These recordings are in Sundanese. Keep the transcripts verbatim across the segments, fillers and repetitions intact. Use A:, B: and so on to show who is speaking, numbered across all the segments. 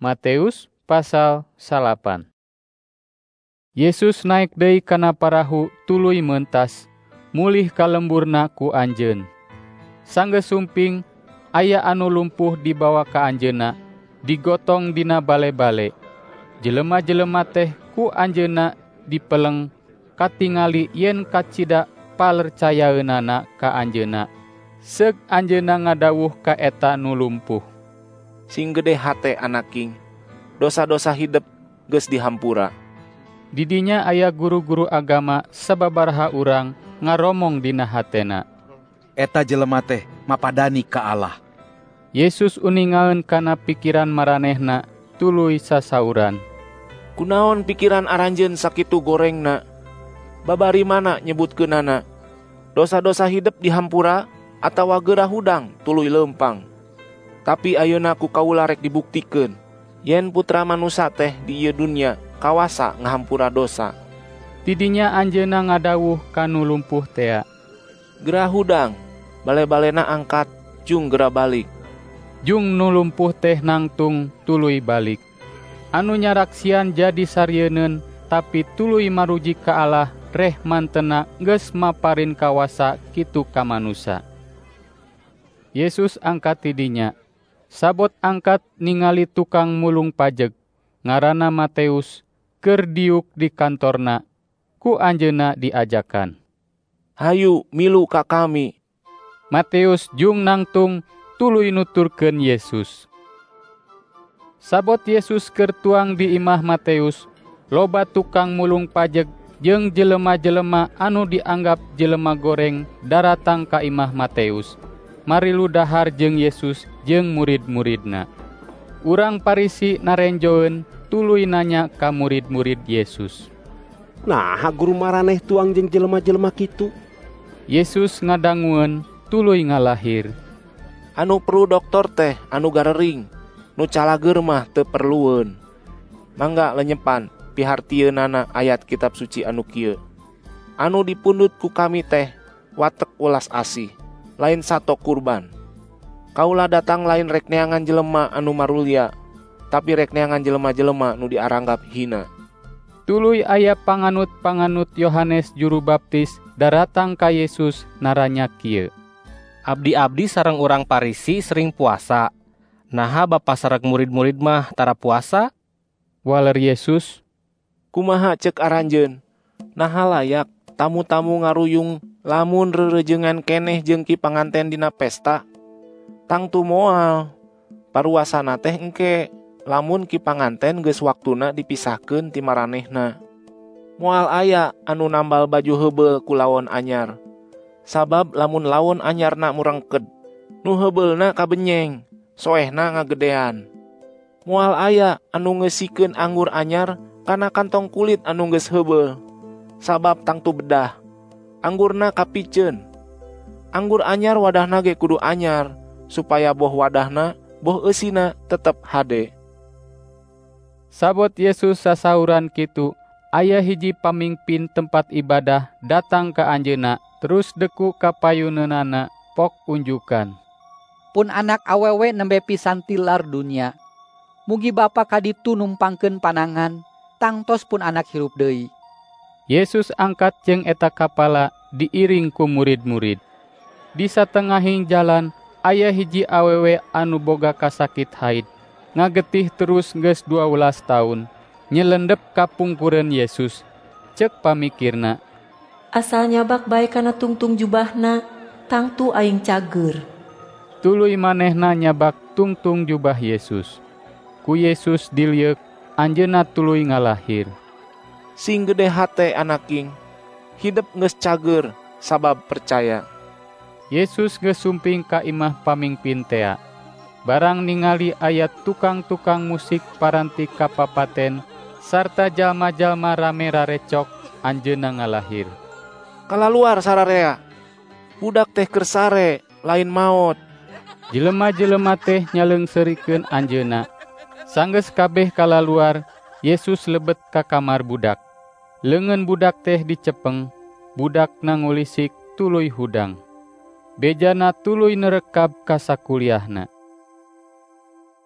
A: Matius pasal salapan. Yesus naik deui kana parahu tuluy mentas, mulih ka lemburna ku anjeun. Sanggeus sumping aya anu lumpuh dibawa ka anjeunna, digotong dina bale-bale. Jelema-jelema teh ku anjeunna dipeleng katingali yen kacida palercayaeunana ka anjeunna. Seug anjeunna ngadawuh ka eta nu lumpuh,
B: "Sing gede hate anaking, dosa-dosa hidep geus dihampura."
A: Didinya aya guru-guru agama sababaraha urang ngaromong dina hatena,
C: "Eta jelema teh mapadani ka Allah."
A: Yesus uningaeun kana pikiran maranehna, tuluy sasauran,
B: "Kunaon pikiran aranjeun sakitu gorengna? Babari mana nyebutkeunana? Dosa-dosa hidep dihampura atawa geurah hudang tuluy leumpang? Tapi ayeuna ku kaula rek dibuktikeun yen Putra Manusa teh di ieu dunya kawasa ngahampura dosa."
A: Didinya anjeunna ngadawuh ka nu lumpuh tea,
B: "Geurah hudang, bale-balena angkat, jung geura balik."
A: Jung nu lumpuh teh nangtung tuluy balik. Anu nyaraksian jadi sarieun tapi tuluy maruji ka Allah reh mantena geus maparin kawasa kitu ka manusa. Yesus angkat tidinya. Sabot angkat ningali tukang mulung pajeg, ngaranna Mateus, keur diuk di kantorna, ku anjeunna diajakan.
B: "Hayu milu ka kami."
A: Mateus jung nangtung tuluy nuturkeun Yesus. Sabot Yesus keur tuang di imah Mateus, loba tukang mulung pajeg jeung jelema-jelema anu dianggap jelema goreng daratang ka imah Mateus, marilu dahar jeung Yesus jeung murid-muridna. Urang Parisi narenjoeun tuluy nanya ka murid-murid Yesus,
D: "Naha guru maraneh tuang jeung jelema-jelema kitu?"
A: Yesus ngadangueun tuluy ngalahir,
B: "Anu perlu doktor teh anu garering, nu calageur mah teu perlueun. Mangga lenyepan pihartieunana ayat kitab suci anu kieu. Anu dipundut ku kami teh watek welas asih, lain sato kurban. Kaula datang lain rek neangan jelema anu marulya, tapi rek neangan jelema-jelema nu diaranggap hina."
A: Tuluy aya panganut-panganut Yohanes Juru Baptis daratang ka Yesus naranya kieu,
E: "Abdi-abdi sareng urang Parisi sering puasa. Naha Bapa sareng murid-murid mah tara puasa?"
A: Waler Yesus,
B: "Kumaha ceuk aranjeun? Naha layak tamu-tamu ngaruyung lamun rerejengan keneh jeung ki panganten dina pesta? Tangtu moal, paruasana teh engke lamun ki panganten geus waktuna dipisahkeun ti maranehna. Moal aya anu nambal baju heubeul ku lawon anyar. Sabab lamun lawon anyarna murengked, nu heubeulna kabenyeng, soehna ngagedean. Moal aya anu ngeusikeun anggur anyar kana kantong kulit anu geus heubeul, sabab tangtu bedah, anggurna kapiceun. Anggur anyar wadahna ge kudu anyar, supaya boh wadahna, boh eusina tetep hade."
A: Sabot Yesus sasauran kitu, aya hiji pamingpin tempat ibadah datang ka anjeunna, terus deku ka payuneunana pok unjukan,
F: "Pun anak awewe nembe pisan tilar dunia. Mugi Bapa kaditu numpangkeun panangan, tangtos pun anak hirup deui."
A: Yesus angkat jeung eta kapala diiring ku murid-murid. Di satengahing jalan aya hiji awewe anu boga kasakit haid, ngagetih terus geus dua belas taun, nyelendep ka pungkureun Yesus. Ceuk pamikirna,
G: "Asal nyabak bae kana tungtung jubahna, tangtu aing cager."
A: Tuluy manehna nyabak tungtung jubah Yesus. Ku Yesus dilieuk, anjeunna tuluy ngalahir.
B: "Sing gede hate anaking, hidep geus cager sabab percaya."
A: Yesus geus sumping ka imah pamingpin tea. Barang ningali aya tukang-tukang musik paranti kapapaten sarta jalma-jalma rame rarecok, anjeunna ngalahir,
B: "Kalaluar sararea, budak teh keur sare, lain maot."
A: Jelema-jelema teh nyaleungseurikeun anjeunna. Sanggeus kabeh kalaluar, Yesus lebet ka kamar budak. Leungeun budak teh dicepeng, budakna ngulisik tuluy hudang. Bejana tuluy nerekab ka sakuliahna.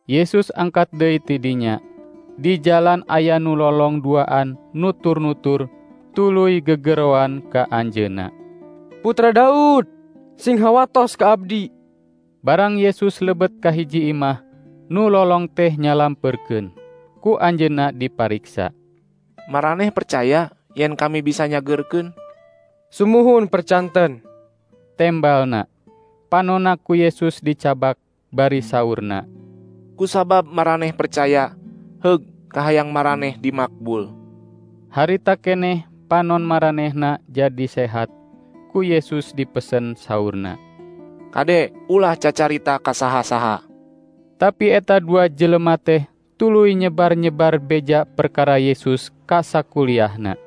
A: Yesus angkat deui ti dinya. Di jalan aya nu lolong duaan nutur-nutur tuluy gegeroan ka anjeunna.
H: Putra Daud, sing hawatos ka abdi.
A: Barang Yesus lebet ka hiji imah, nu lolong teh nyalamperkeun. Ku anjeunna dipariksa.
B: Maraneh percaya yen kami bisa nyageurkeun?
H: Sumuhun percanten.
A: Tembalna. Panonna ku Yesus dicabak bari saurna.
B: Kusabab maraneh percaya, heug kahayang maraneh dimakbul.
A: Harita keneh panon maranehna jadi sehat. Ku Yesus dipesen saurna.
B: Kade ulah cacarita ka saha-saha.
A: Tapi eta dua jelema teh tuluy nyebar-nyebar beja perkara Yesus ka sakuliahna.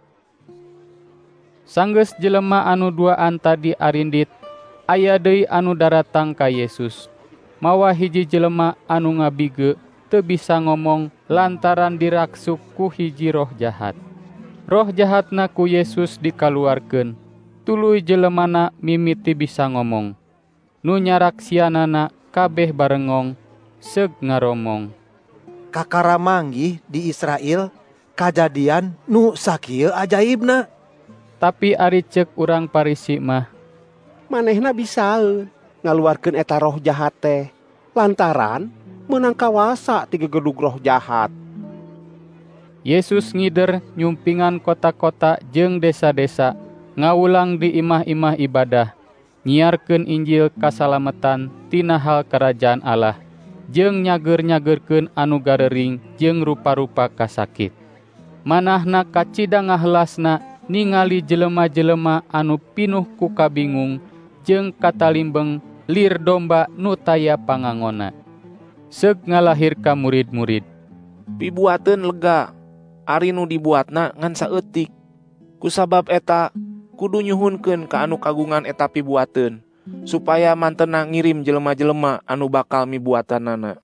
A: Sanggeus jelema anu duaan tadi arindit, aya deui anu daratang ka Yesus. Mawa hiji jelema anu ngabige teu bisa ngomong lantaran diraksuk ku hiji roh jahat. Roh jahatna ku Yesus dikaluarkeun. Tuluy jelemana mimiti bisa ngomong. Nu nyaraksianana kabeh barengong seug ngaromong.
I: Kakara manggih di Israel kajadian nu sakieu ajaibna.
A: Tapi ari ceuk urang Parisi mah,
D: manehna bisaeun ngaluarkeun eta roh jahat teh lantaran meunang kawasa ti gegedug roh jahat.
A: Yesus ngider nyumpingan kota-kota jeung desa-desa, ngawulang di imah-imah ibadah, nyiarkeun Injil kasalametan tina hal kerajaan Allah, jeung nyager-nyagerkeun anu garering jeung rupa-rupa kasakit. Manahna kacida ngahelasna ningali jelema-jelema anu pinuh ku kabingung jeung katalimbeng lir domba nu taya pangangona. Seug ngalahir ka murid-murid.
B: Pibuateun lega, ari nu dibuatna ngan saeutik. Kusabab eta kudu nyuhunkeun ka anu kagungan eta pibuateun, supaya mantena ngirim jelema-jelema anu bakal mibuatanana.